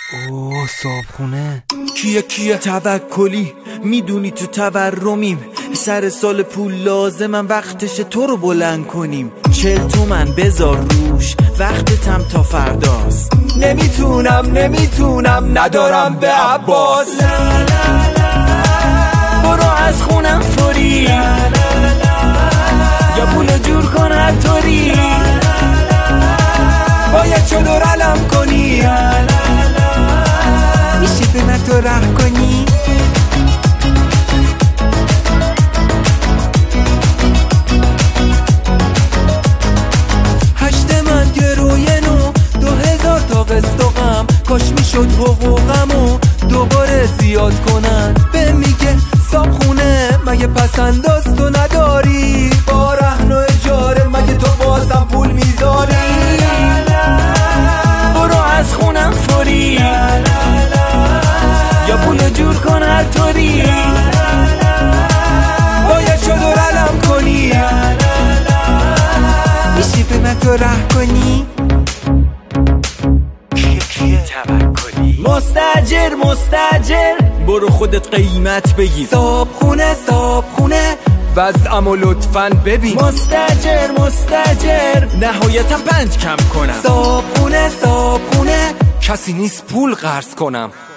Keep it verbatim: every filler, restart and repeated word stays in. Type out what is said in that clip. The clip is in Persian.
اوه صابخونه. کیه کیه توکلی، میدونی تو تورمیم، سر سال پول لازمم، وقتش تو رو بلند کنیم. چل تومن بذار روش، وقتتم تا فرداست. نمیتونم نمیتونم ندارم به عباس. برو از خونم فوری، یا پولو جور کن هر طوری، باید چادر علم کنی، میشه به من تو ره کنی. هشت من گروی نو، دو هزار تا قسط و غم، کاش میشد حقوقمو دوباره زیاد کنن. به میگه صابخونه مگه پسنداز تو نداری، با رهن و اجاره مگه تو بازم پول میذاری. برو از خونم فوری، یا پولو جور کن هر طوری، باید چادر علم کنی، میشه به من تو ره کنی. مستاجر مستاجر، برو خودت قیمت بگیر. صابخونه صابخونه، وضعمو لطفاً ببین. مستاجر مستاجر، نهایتاً پنج کم کنم. صابخونه صابخونه، کسی نیست پول قرض کنم.